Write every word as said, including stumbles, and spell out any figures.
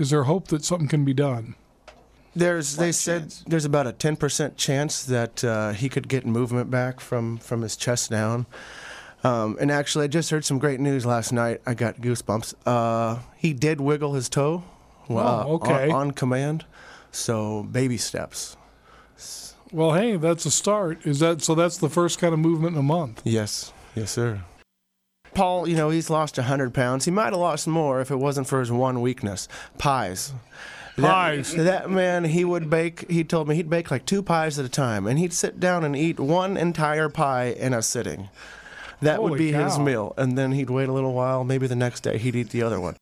is there hope that something can be done? There's, they What said chance? there's about a ten percent chance that uh, he could get movement back from, from his chest down. Um, and actually, I just heard some great news last night. I got goosebumps. Uh, he did wiggle his toe uh, Oh, okay. on, on command, so baby steps. Well, hey, that's a start. Is that so? That's the first kind of movement in a month. Yes, yes, sir. Paul, you know, he's lost one hundred pounds. He might have lost more if it wasn't for his one weakness, pies. Pies. That, that man, he would bake, he told me he'd bake like two pies at a time, and he'd sit down and eat one entire pie in a sitting. That Holy would be his cow. meal, and then he'd wait a little while, maybe the next day he'd eat the other one.